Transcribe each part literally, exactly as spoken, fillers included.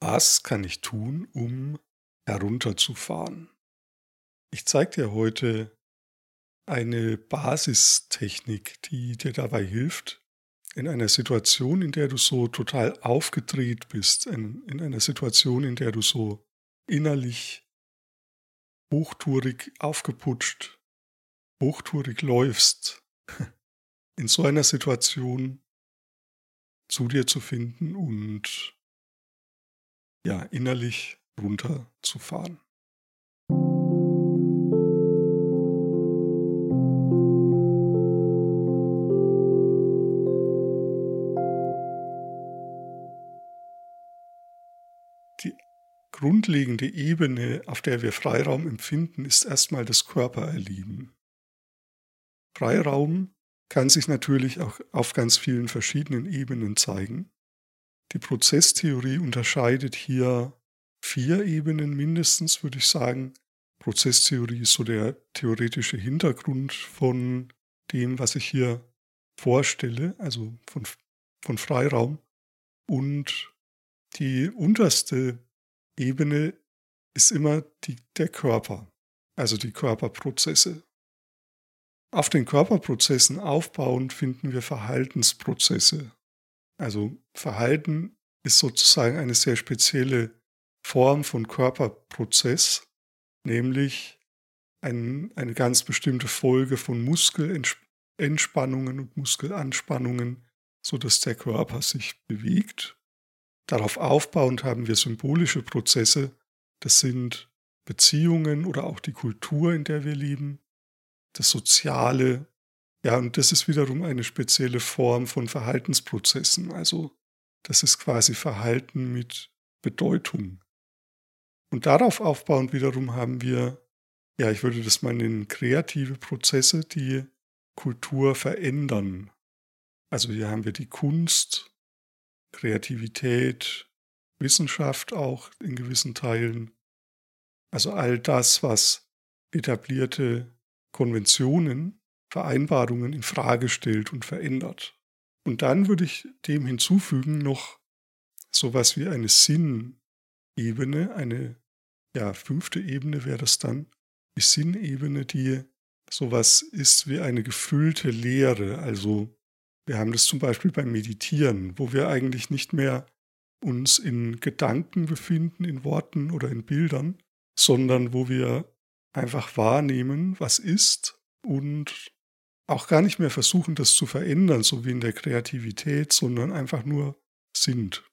Was kann ich tun, um herunterzufahren? Ich zeige dir heute eine Basistechnik, die dir dabei hilft, in einer Situation, in der du so total aufgedreht bist, in, in einer Situation, in der du so innerlich hochtourig aufgeputscht, hochtourig läufst, in so einer Situation zu dir zu finden und ja, innerlich runterzufahren. Die grundlegende Ebene, auf der wir Freiraum empfinden, ist erstmal das Körpererleben. Freiraum kann sich natürlich auch auf ganz vielen verschiedenen Ebenen zeigen. Die Prozesstheorie unterscheidet hier vier Ebenen mindestens, würde ich sagen. Prozesstheorie ist so der theoretische Hintergrund von dem, was ich hier vorstelle, also von, von Freiraum. Und die unterste Ebene ist immer die, der Körper, also die Körperprozesse. Auf den Körperprozessen aufbauend finden wir Verhaltensprozesse. Also Verhalten ist sozusagen eine sehr spezielle Form von Körperprozess, nämlich ein, eine ganz bestimmte Folge von Muskelentspannungen und Muskelanspannungen, sodass der Körper sich bewegt. Darauf aufbauend haben wir symbolische Prozesse, das sind Beziehungen oder auch die Kultur, in der wir leben, das Soziale, ja, und das ist wiederum eine spezielle Form von Verhaltensprozessen, also das ist quasi Verhalten mit Bedeutung. Und darauf aufbauend wiederum haben wir, ja, ich würde das mal nennen, kreative Prozesse, die Kultur verändern. Also hier haben wir die Kunst, Kreativität, Wissenschaft auch in gewissen Teilen. Also all das, was etablierte Konventionen, Vereinbarungen in Frage stellt und verändert. Und dann würde ich dem hinzufügen noch sowas wie eine Sinnebene, eine ja, fünfte Ebene wäre das dann, die Sinnebene, die sowas ist wie eine gefüllte Leere. Also wir haben das zum Beispiel beim Meditieren, wo wir eigentlich nicht mehr uns in Gedanken befinden, in Worten oder in Bildern, sondern wo wir einfach wahrnehmen, was ist und auch gar nicht mehr versuchen, das zu verändern, so wie in der Kreativität, sondern einfach nur sind.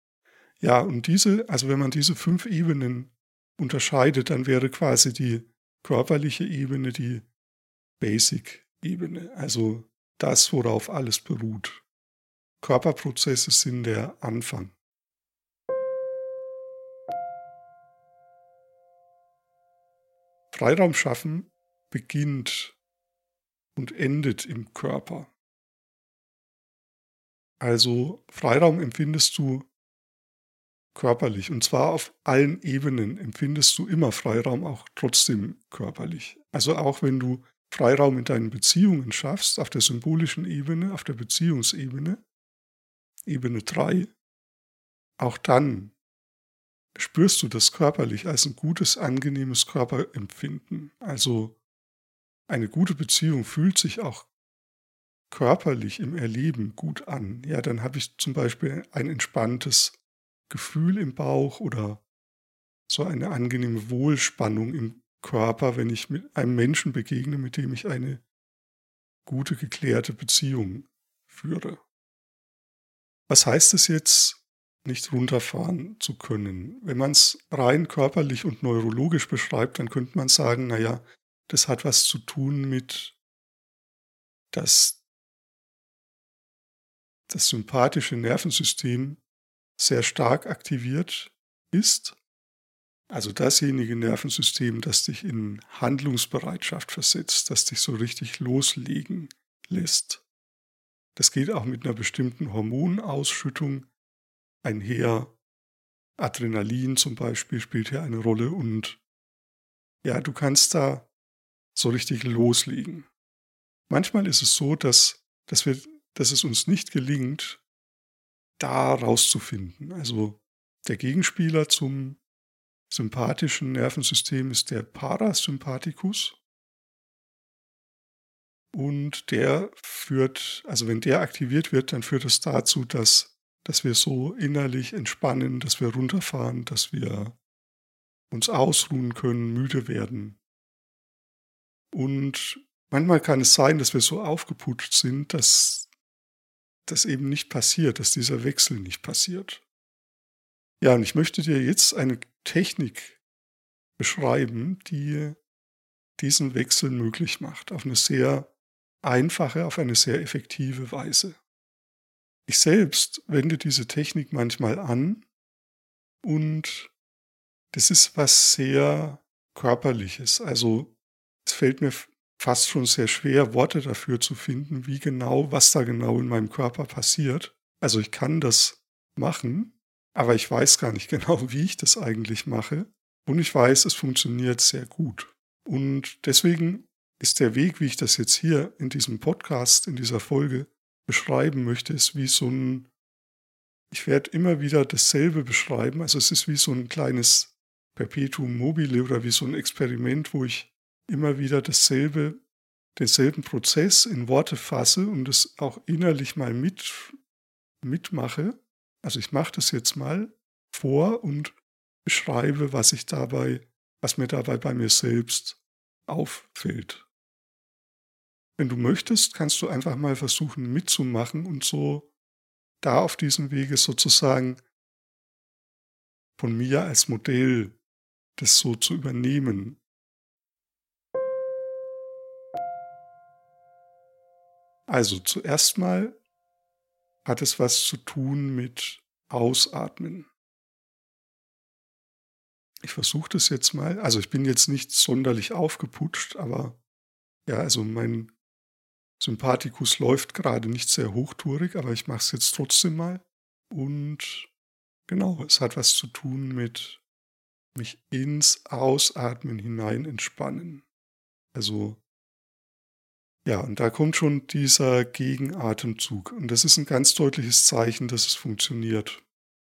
Ja, und diese, also wenn man diese fünf Ebenen unterscheidet, dann wäre quasi die körperliche Ebene die Basic-Ebene, also das, worauf alles beruht. Körperprozesse sind der Anfang. Freiraum schaffen beginnt und endet im Körper. Also Freiraum empfindest du körperlich und zwar auf allen Ebenen empfindest du immer Freiraum auch trotzdem körperlich. Also auch wenn du Freiraum in deinen Beziehungen schaffst, auf der symbolischen Ebene, auf der Beziehungsebene, Ebene drei, auch dann spürst du das körperlich als ein gutes, angenehmes Körperempfinden. Also eine gute Beziehung fühlt sich auch körperlich im Erleben gut an. Ja, dann habe ich zum Beispiel ein entspanntes Gefühl im Bauch oder so eine angenehme Wohlspannung im Körper, wenn ich mit einem Menschen begegne, mit dem ich eine gute, geklärte Beziehung führe. Was heißt es jetzt, nicht runterfahren zu können? Wenn man es rein körperlich und neurologisch beschreibt, dann könnte man sagen, naja, das hat was zu tun mit, dass das sympathische Nervensystem sehr stark aktiviert ist. Also dasjenige Nervensystem, das dich in Handlungsbereitschaft versetzt, das dich so richtig loslegen lässt. Das geht auch mit einer bestimmten Hormonausschüttung einher. Adrenalin zum Beispiel spielt hier eine Rolle und ja, du kannst da so richtig loslegen. Manchmal ist es so, dass, dass, wir, dass es uns nicht gelingt, da rauszufinden. Also der Gegenspieler zum sympathischen Nervensystem ist der Parasympathikus. Und der führt, also wenn der aktiviert wird, dann führt es dazu, dass, dass wir so innerlich entspannen, dass wir runterfahren, dass wir uns ausruhen können, müde werden. Und manchmal kann es sein, dass wir so aufgeputscht sind, dass das eben nicht passiert, dass dieser Wechsel nicht passiert. Ja, und ich möchte dir jetzt eine Technik beschreiben, die diesen Wechsel möglich macht, auf eine sehr einfache, auf eine sehr effektive Weise. Ich selbst wende diese Technik manchmal an und das ist was sehr Körperliches. Also es fällt mir f- fast schon sehr schwer, Worte dafür zu finden, wie genau, was da genau in meinem Körper passiert. Also ich kann das machen, aber ich weiß gar nicht genau, wie ich das eigentlich mache. Und ich weiß, es funktioniert sehr gut. Und deswegen ist der Weg, wie ich das jetzt hier in diesem Podcast, in dieser Folge beschreiben möchte, ist wie so ein, ich werde immer wieder dasselbe beschreiben. Also es ist wie so ein kleines Perpetuum mobile oder wie so ein Experiment, wo ich immer wieder dasselbe, denselben Prozess in Worte fasse und es auch innerlich mal mit, mitmache. Also ich mache das jetzt mal vor und beschreibe, was ich dabei, was mir dabei bei mir selbst auffällt. Wenn du möchtest, kannst du einfach mal versuchen mitzumachen und so da auf diesem Wege sozusagen von mir als Modell das so zu übernehmen. Also zuerst mal hat es was zu tun mit Ausatmen. Ich versuche das jetzt mal. Also ich bin jetzt nicht sonderlich aufgeputscht, aber ja, also mein Sympathikus läuft gerade nicht sehr hochtourig, aber ich mache es jetzt trotzdem mal. Und genau, es hat was zu tun mit mich ins Ausatmen hinein entspannen. Also ja, und da kommt schon dieser Gegenatemzug. Und das ist ein ganz deutliches Zeichen, dass es funktioniert.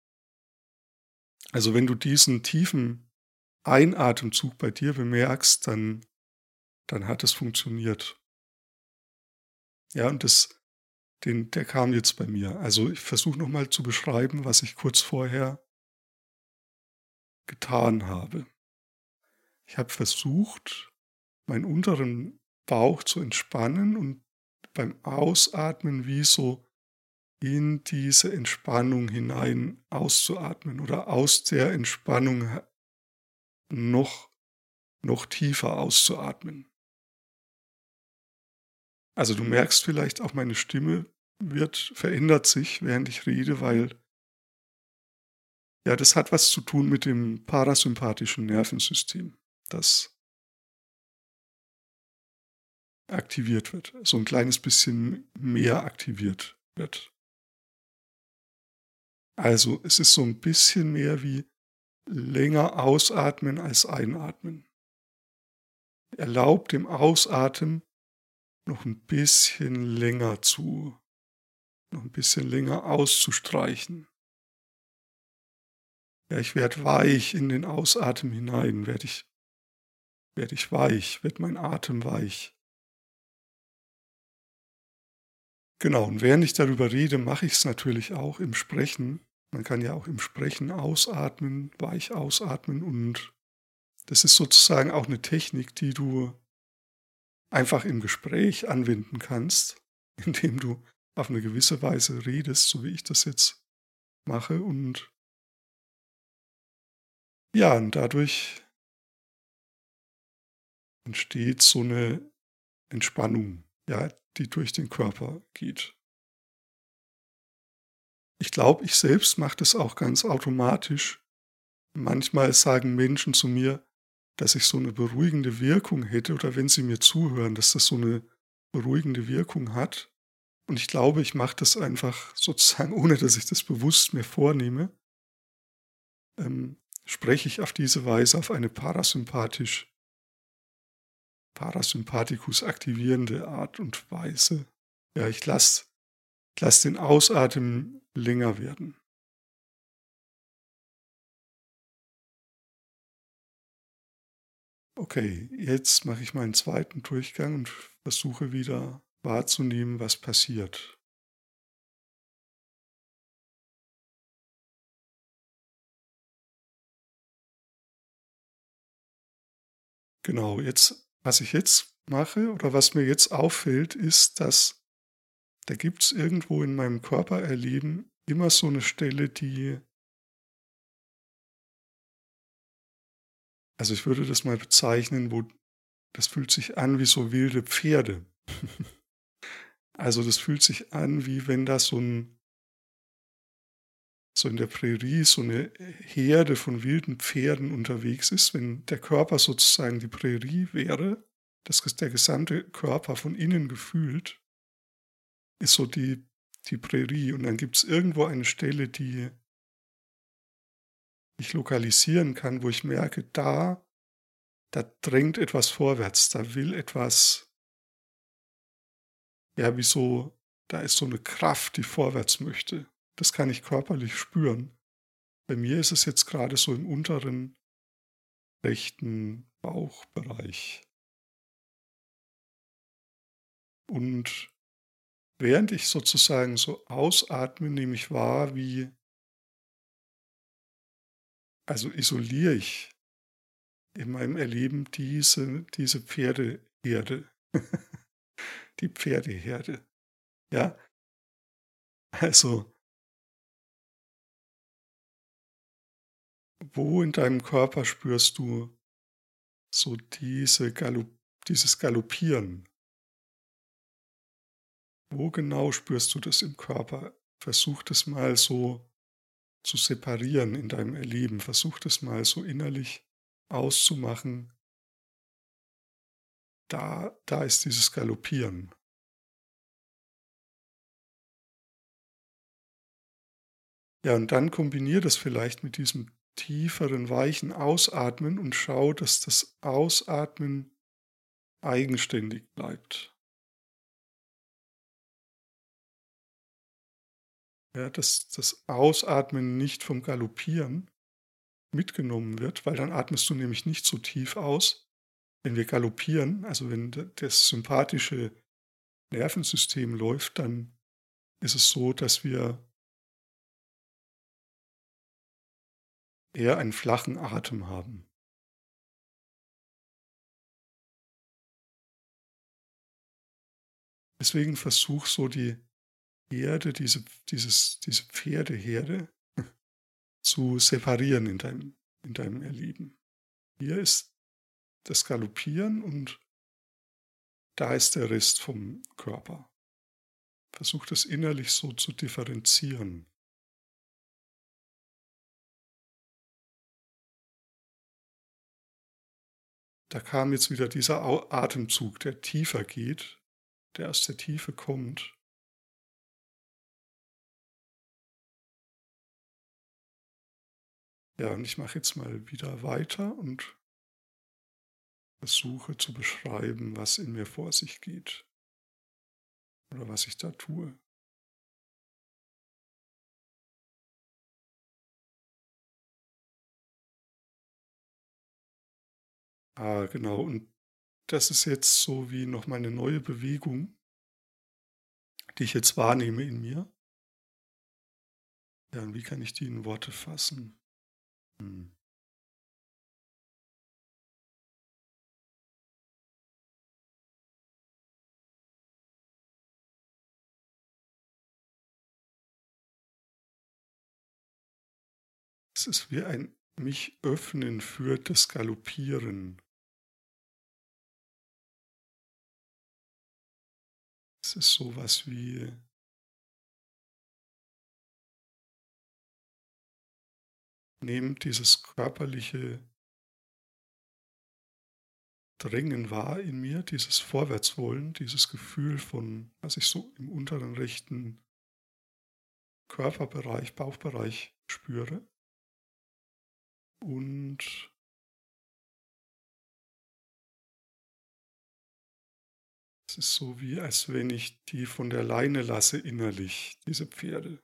Also wenn du diesen tiefen Einatemzug bei dir bemerkst, dann, dann hat es funktioniert. Ja, und das, den, der kam jetzt bei mir. Also ich versuche nochmal zu beschreiben, was ich kurz vorher getan habe. Ich habe versucht, meinen unteren Bauch zu entspannen und beim Ausatmen wie so in diese Entspannung hinein auszuatmen oder aus der Entspannung noch, noch tiefer auszuatmen. Also du merkst vielleicht auch, meine Stimme wird, verändert sich, während ich rede, weil ja, das hat was zu tun mit dem parasympathischen Nervensystem, das aktiviert wird, so ein kleines bisschen mehr aktiviert wird. Also es ist so ein bisschen mehr wie länger ausatmen als einatmen. Erlaubt dem Ausatmen noch ein bisschen länger zu, noch ein bisschen länger auszustreichen. Ja, ich werde weich in den Ausatmen hinein, werde ich, werde ich weich, wird mein Atem weich. Genau, und während ich darüber rede, mache ich es natürlich auch im Sprechen. Man kann ja auch im Sprechen ausatmen, weich ausatmen und das ist sozusagen auch eine Technik, die du einfach im Gespräch anwenden kannst, indem du auf eine gewisse Weise redest, so wie ich das jetzt mache. Und ja, und dadurch entsteht so eine Entspannung, ja, die durch den Körper geht. Ich glaube, ich selbst mache das auch ganz automatisch. Manchmal sagen Menschen zu mir, dass ich so eine beruhigende Wirkung hätte oder wenn sie mir zuhören, dass das so eine beruhigende Wirkung hat. Und ich glaube, ich mache das einfach sozusagen, ohne dass ich das bewusst mir vornehme, ähm, spreche ich auf diese Weise auf eine parasympathisch, Parasympathikus aktivierende Art und Weise. Ja, ich lasse lass den Ausatmen länger werden. Okay, jetzt mache ich meinen zweiten Durchgang und versuche wieder wahrzunehmen, was passiert. Genau, jetzt was ich jetzt mache oder was mir jetzt auffällt, ist, dass da gibt's irgendwo in meinem Körpererleben immer so 'ne Stelle, die also, ich würde das mal bezeichnen, wo das fühlt sich an wie so wilde Pferde. Also, das fühlt sich an, wie wenn da so 'n so in der Prärie so 'ne Herde von wilden Pferden unterwegs ist, wenn der Körper sozusagen die Prärie wäre, das ges der gesamte Körper von innen gefühlt ist so die die Prärie und dann gibt's irgendwo eine Stelle, die ich lokalisieren kann, wo ich merke, da da drängt etwas vorwärts, da will etwas ja, wie so da ist so 'ne Kraft, die vorwärts möchte. Das kann ich körperlich spüren. Bei mir ist es jetzt grade so im unteren rechten Bauchbereich. Und während ich sozusagen so ausatme, nehme ich wahr, wie also isoliere ich in meinem Erleben diese diese Pferdeherde. Die Pferdeherde, ja? Also wo in deinem Körper spürst du so diese Gallo dieses Galoppieren? Wo genau spürst du das im Körper? Versuch das mal so zu separieren in deinem Erleben. Versuch das mal so innerlich auszumachen. Da da ist dieses Galoppieren. Ja, und dann kombiniere das vielleicht mit diesem tieferen, weichen Ausatmen und schau, dass das Ausatmen eigenständig bleibt. Ja, dass das Ausatmen nicht vom Galoppieren mitgenommen wird, weil dann atmest du nämlich nicht so tief aus. Wenn wir galoppieren, also wenn d das sympathische Nervensystem läuft, dann ist es so, dass wir eher einen flachen Atem haben. Deswegen versuch so die Herde, diese dieses diese Pferdeherde zu separieren in deinem in deinem Erleben. Hier ist das Galoppieren und da ist der Rest vom Körper. Versuch das innerlich so zu differenzieren. Da kam jetzt wieder dieser Au Atemzug, der tiefer geht, der aus der Tiefe kommt. Ja, und ich mache jetzt mal wieder weiter und versuche zu beschreiben, was in mir vor sich geht oder was ich da tue. Ah, genau. Und das ist jetzt so wie noch mal 'ne neue Bewegung die ich jetzt wahrnehme in mir. Ja, und wie kann ich die in Worte fassen? Hm. Es ist wie ein mich öffnen für das Galoppieren. Es ist so was wie nehmt dieses körperliche Drängen wahr in mir, dieses Vorwärtswollen, dieses Gefühl von was ich so im unteren rechten Körperbereich, Bauchbereich spüre. Und es ist so, wie als wenn ich die von der Leine lasse innerlich, diese Pferde.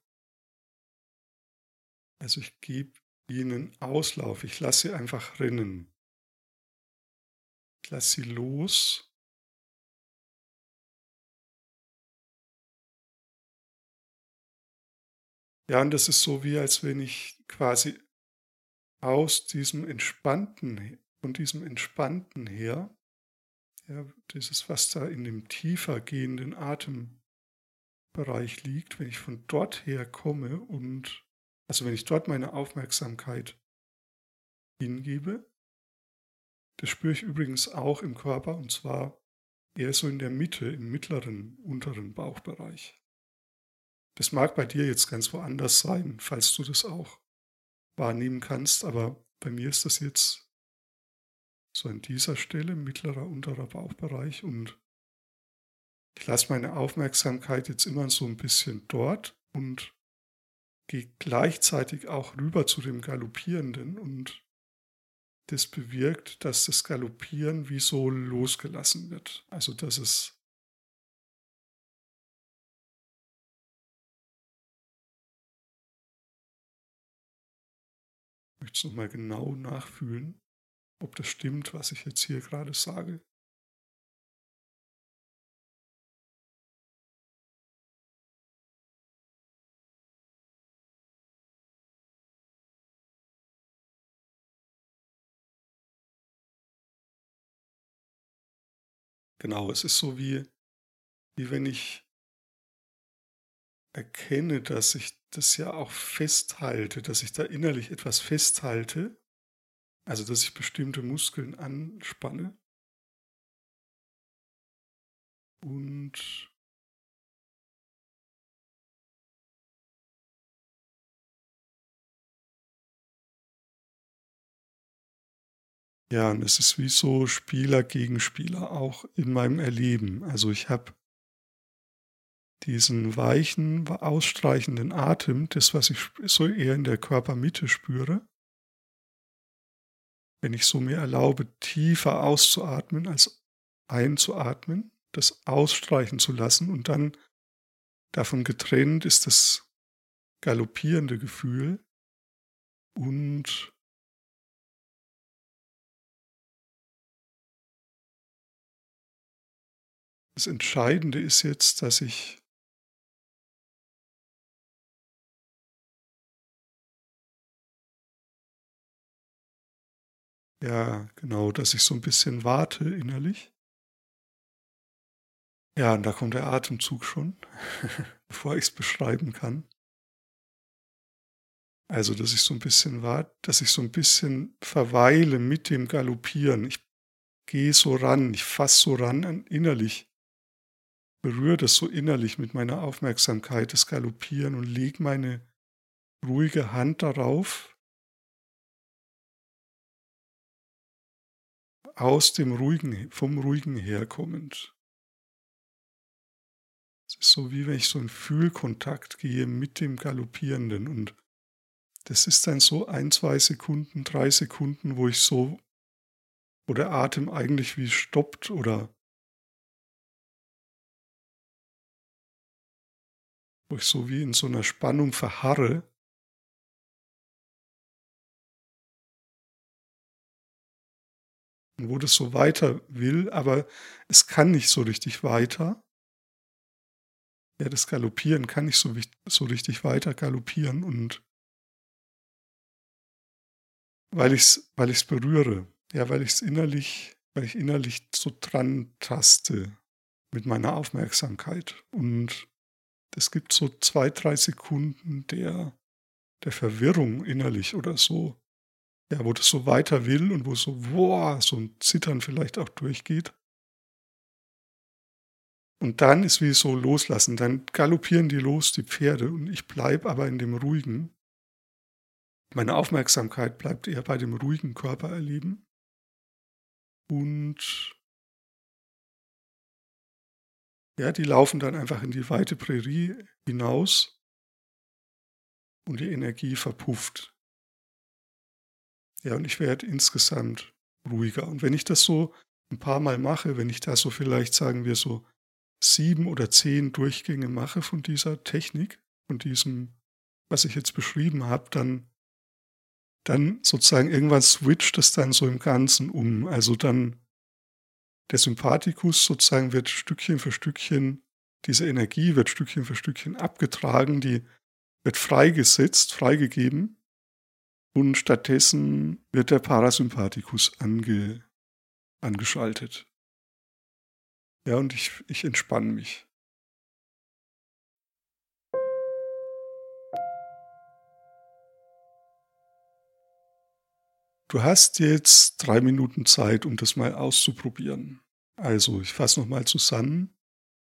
Also, ich gebe ihnen Auslauf, ich lasse sie einfach rennen. Ich lasse sie los. Ja, und das ist so, wie als wenn ich quasi aus diesem Entspannten von diesem Entspannten her, ja, dieses, was da in dem tiefer gehenden Atembereich liegt, wenn ich von dort her komme und also wenn ich dort meine Aufmerksamkeit hingebe, das spüre ich übrigens auch im Körper, und zwar eher so in der Mitte, im mittleren, unteren Bauchbereich. Das mag bei dir jetzt ganz woanders sein, falls du das auch wahrnehmen kannst, aber bei mir ist das jetzt so an dieser Stelle, mittlerer, unterer Bauchbereich, und ich lasse meine Aufmerksamkeit jetzt immer so ein bisschen dort und gehe gleichzeitig auch rüber zu dem Galoppierenden, und das bewirkt, dass das Galoppieren wie so losgelassen wird. Also, dass es ich möchte es noch mal genau nachfühlen, ob das stimmt, was ich jetzt hier gerade sage. Genau, es ist so wie wie wenn ich erkenne, dass ich das ja auch festhalte, dass ich da innerlich etwas festhalte, also, dass ich bestimmte Muskeln anspanne und ja, und es ist wie so Spieler gegen Spieler auch in meinem Erleben. Also, ich habe diesen weichen, ausstreichenden Atem, das, was ich sp so eher in der Körpermitte spüre, wenn ich so mir erlaube, tiefer auszuatmen als einzuatmen, das ausstreichen zu lassen, und dann davon getrennt ist das galoppierende Gefühl. Und das Entscheidende ist jetzt, dass ich ja, genau, dass ich so ein bisschen warte innerlich. Ja, und da kommt der Atemzug schon, bevor ich es beschreiben kann. Also, dass ich so ein bisschen warte, dass ich so ein bisschen verweile mit dem Galoppieren. Ich gehe so ran, ich fasse so ran an innerlich, berühre das so innerlich mit meiner Aufmerksamkeit, das Galoppieren, und lege meine ruhige Hand darauf, aus dem Ruhigen vom Ruhigen herkommend. Es ist so, wie wenn ich so in Fühlkontakt gehe mit dem Galoppierenden, und das ist dann so ein, zwei Sekunden, drei Sekunden, wo ich so wo der Atem eigentlich wie stoppt, oder wo ich so wie in so einer Spannung verharre und wo das so weiter will, aber es kann nicht so richtig weiter. Ja, das Galoppieren kann nicht so wich so richtig weiter galoppieren, und weil ich's weil ich's berühre. Ja, weil ich's innerlich weil ich innerlich so dran taste mit meiner Aufmerksamkeit. Und es gibt so zwei, drei Sekunden der der Verwirrung innerlich oder so, ja, wo das so weiter will und wo so, boah, so ein Zittern vielleicht auch durchgeht. Und dann ist wie so loslassen. Dann galoppieren die los, die Pferde, und ich bleibe aber in dem Ruhigen. Meine Aufmerksamkeit bleibt eher bei dem ruhigen Körpererleben. Und ja, die laufen dann einfach in die weite Prärie hinaus, und die Energie verpufft. Ja, und ich werde insgesamt ruhiger. Und wenn ich das so ein paar Mal mache, wenn ich da so vielleicht, sagen wir so, sieben oder zehn Durchgänge mache von dieser Technik, von diesem, was ich jetzt beschrieben habe, dann dann sozusagen irgendwann switcht es dann so im Ganzen um. Also, dann Der Sympathikus sozusagen wird Stückchen für Stückchen, diese Energie wird Stückchen für Stückchen abgetragen, die wird freigesetzt, freigegeben und stattdessen wird der Parasympathikus ange, angeschaltet. Ja, und ich, ich entspanne mich. Du hast jetzt drei Minuten Zeit, um das mal auszuprobieren. Also, ich fasse nochmal zusammen.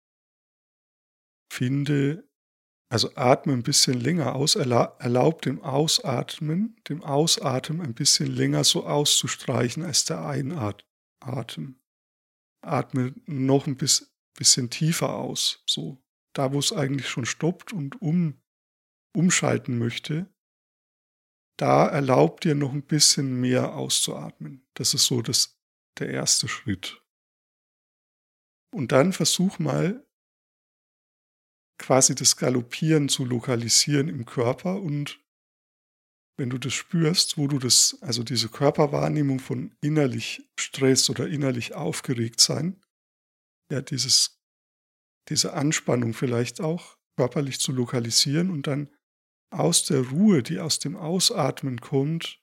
Finde, also atme ein bisschen länger aus, erla erlaub dem Ausatmen, dem Ausatmen ein bisschen länger so auszustreichen als der Einatmen. Atme noch ein bis, bisschen tiefer aus, so da, wo es eigentlich schon stoppt und um, umschalten möchte. Da erlaubt dir noch ein bisschen mehr auszuatmen. Das ist so das, der erste Schritt. Und dann versuch mal quasi das Galoppieren zu lokalisieren im Körper und wenn du das spürst, wo du das, also diese Körperwahrnehmung von innerlich Stress oder innerlich aufgeregt sein, ja, dieses, diese Anspannung vielleicht auch körperlich zu lokalisieren und dann aus der Ruhe, die aus dem Ausatmen kommt,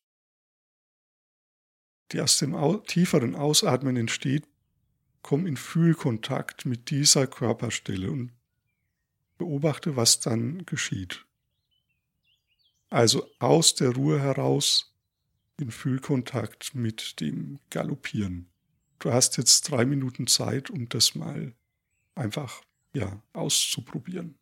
die aus dem au- tieferen Ausatmen entsteht, komm in Fühlkontakt mit dieser Körperstelle und beobachte, was dann geschieht. Also aus der Ruhe heraus in Fühlkontakt mit dem Galoppieren. Du hast jetzt drei Minuten Zeit, um das mal einfach, ja, auszuprobieren.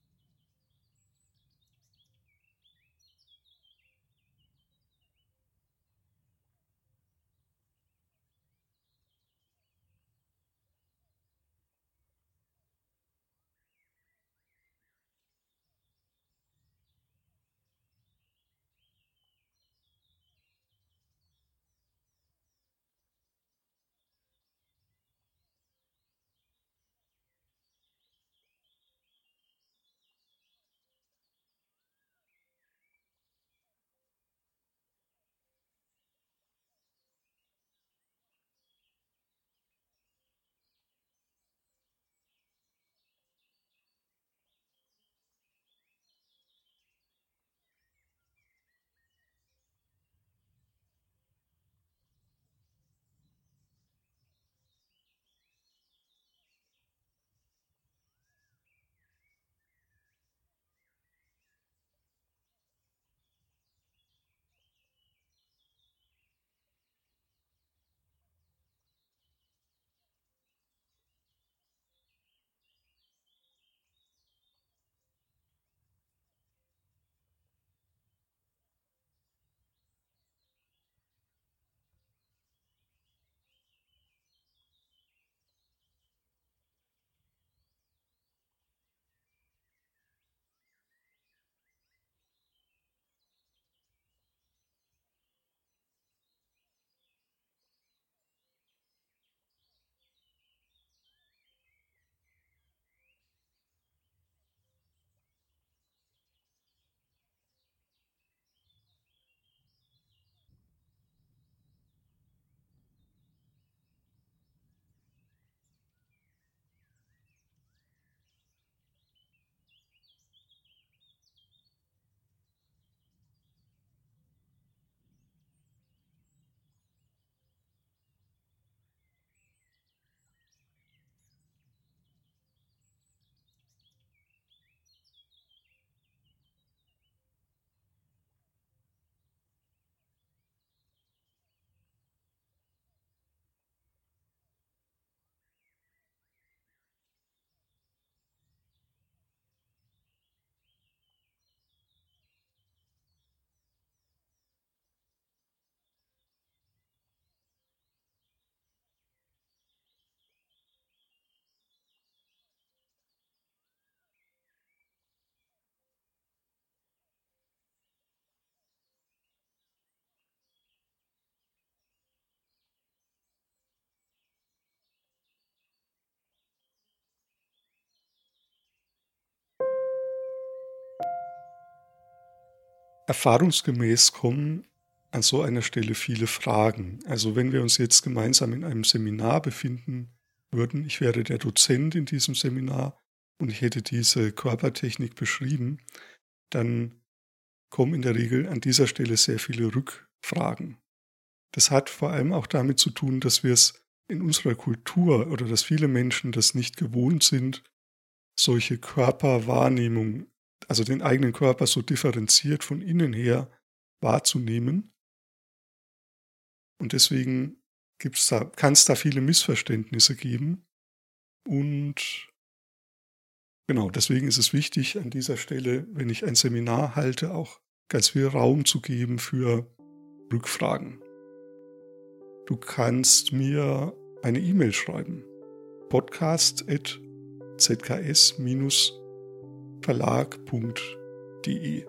Erfahrungsgemäß kommen an so einer Stelle viele Fragen. Also wenn wir uns jetzt gemeinsam in einem Seminar befinden, würden, ich wäre der Dozent in diesem Seminar und ich hätte diese Körpertechnik beschrieben, dann kommen in der Regel an dieser Stelle sehr viele Rückfragen. Das hat vor allem auch damit zu tun, dass wir es in unserer Kultur oder dass viele Menschen das nicht gewohnt sind, solche Körperwahrnehmung, also den eigenen Körper so differenziert von innen her wahrzunehmen. Und deswegen gibt's da, kann es da viele Missverständnisse geben. Und genau, deswegen ist es wichtig, an dieser Stelle, wenn ich ein Seminar halte, auch ganz viel Raum zu geben für Rückfragen. Du kannst mir eine E-Mail schreiben. podcast at z k s verlag punkt d e.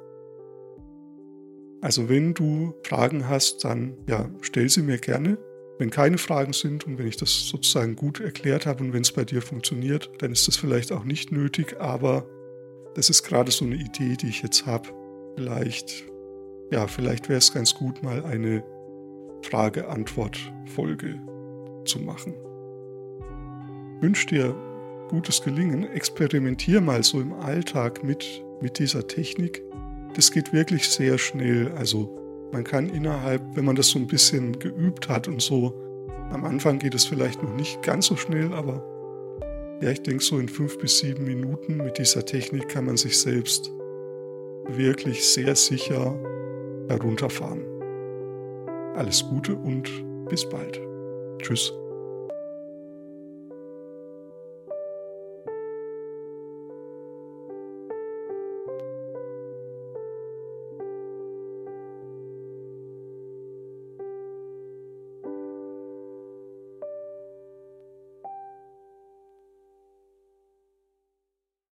Also wenn du Fragen hast, dann ja, stell sie mir gerne. Wenn keine Fragen sind und wenn ich das sozusagen gut erklärt habe und wenn es bei dir funktioniert, dann ist das vielleicht auch nicht nötig, aber das ist gerade so eine Idee, die ich jetzt habe. Vielleicht, ja, vielleicht wäre es ganz gut, mal eine Frage-Antwort-Folge zu machen. Ich wünsche dir gutes Gelingen. Experimentier mal so im Alltag mit, mit dieser Technik. Das geht wirklich sehr schnell. Also man kann innerhalb, wenn man das so ein bisschen geübt hat und so, am Anfang geht es vielleicht noch nicht ganz so schnell, aber ja, ich denke so in fünf bis sieben Minuten mit dieser Technik kann man sich selbst wirklich sehr sicher herunterfahren. Alles Gute und bis bald. Tschüss.